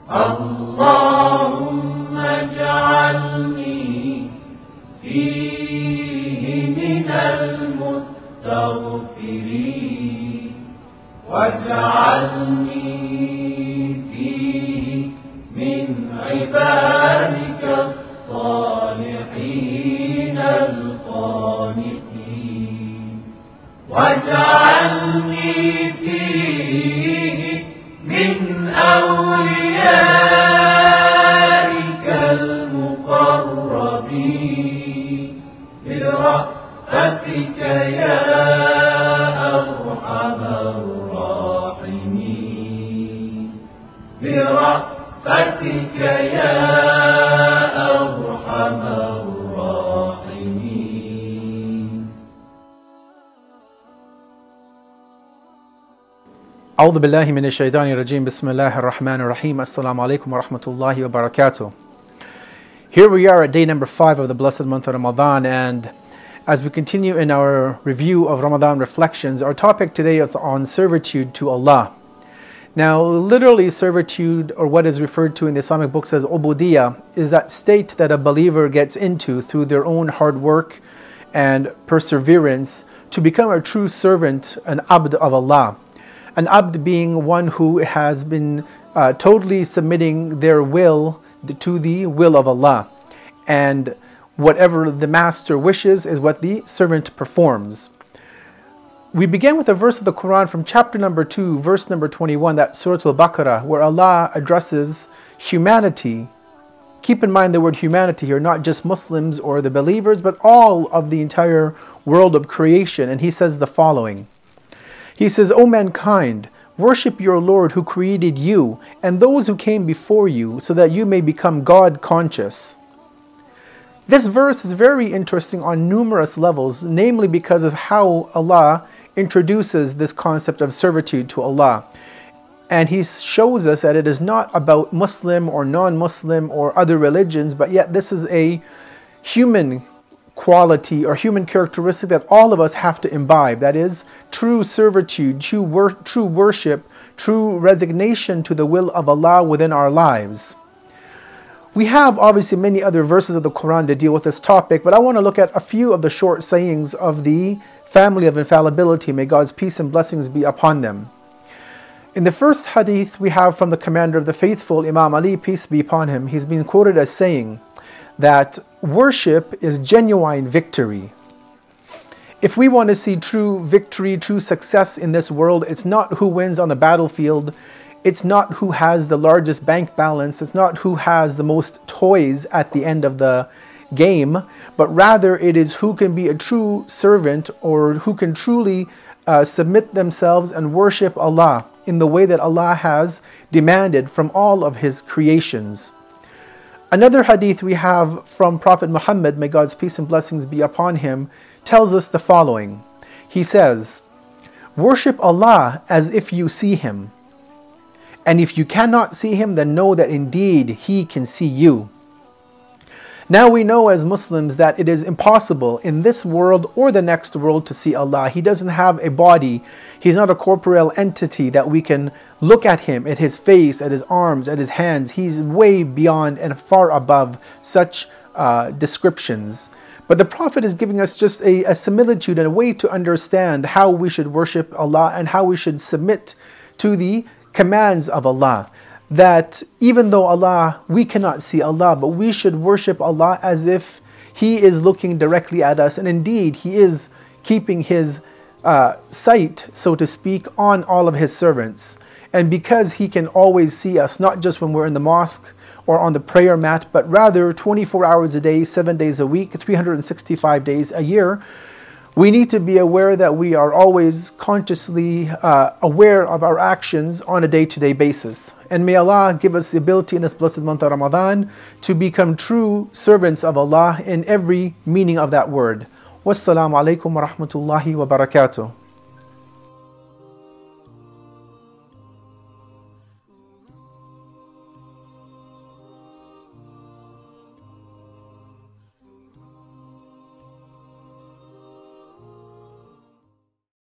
اللهم اجعلني فيه من المستغفرين واجعلني فيه من عبادك الصالحين القانتين واجعلني فيه من أوليائك المقربين برحمتك يا أرحم الراحمين برحمتك يا أرحم الراحمين. أعوذ بالله من الشيطان الرجيم. بسم الله الرحمن الرحيم. Assalamu alaikum wa rahmatullahi wa barakatuh. Here we are at day number 5 of the blessed month of Ramadan, and as we continue in our review of Ramadan reflections, our topic today is on servitude to Allah. Now, literally servitude, or what is referred to in the Islamic books as ubudiyah, is that state that a believer gets into through their own hard work and perseverance to become a true servant, an abd of Allah. An abd being one who has been totally submitting their will to the will of Allah. And whatever the master wishes is what the servant performs. We begin with a verse of the Quran from chapter number 2, verse number 21, that's Surah Al-Baqarah, where Allah addresses humanity. Keep in mind the word humanity here, not just Muslims or the believers, but all of the entire world of creation. And He says the following. He says, O mankind, worship your Lord who created you and those who came before you so that you may become God conscious. This verse is very interesting on numerous levels, namely because of how Allah introduces this concept of servitude to Allah. And He shows us that it is not about Muslim or non-Muslim or other religions, but yet this is a human quality or human characteristic that all of us have to imbibe. That is true servitude, true worship, true resignation to the will of Allah within our lives. We have obviously many other verses of the Quran to deal with this topic, but I want to look at a few of the short sayings of the family of infallibility. May God's peace and blessings be upon them. In the first hadith we have from the commander of the faithful, Imam Ali, peace be upon him. He's been quoted as saying that worship is genuine victory. If we want to see true victory, true success in this world, it's not who wins on the battlefield, it's not who has the largest bank balance, it's not who has the most toys at the end of the game, but rather it is who can be a true servant or who can truly submit themselves and worship Allah in the way that Allah has demanded from all of His creations. Another hadith we have from Prophet Muhammad, may God's peace and blessings be upon him, tells us the following. He says, worship Allah as if you see Him. And if you cannot see Him, then know that indeed He can see you. Now we know as Muslims that it is impossible in this world or the next world to see Allah. He doesn't have a body. He's not a corporeal entity that we can look at Him, at His face, at His arms, at His hands. He's way beyond and far above such descriptions. But the Prophet is giving us just a similitude and a way to understand how we should worship Allah and how we should submit to the commands of Allah. That even though we cannot see Allah, but we should worship Allah as if He is looking directly at us. And indeed, He is keeping His sight, so to speak, on all of His servants. And because He can always see us, not just when we're in the mosque or on the prayer mat, but rather 24 hours a day, 7 days a week, 365 days a year, we need to be aware that we are always consciously aware of our actions on a day-to-day basis. And may Allah give us the ability in this blessed month of Ramadan to become true servants of Allah in every meaning of that word. Wassalamu alaikum wa rahmatullahi wa barakatuh.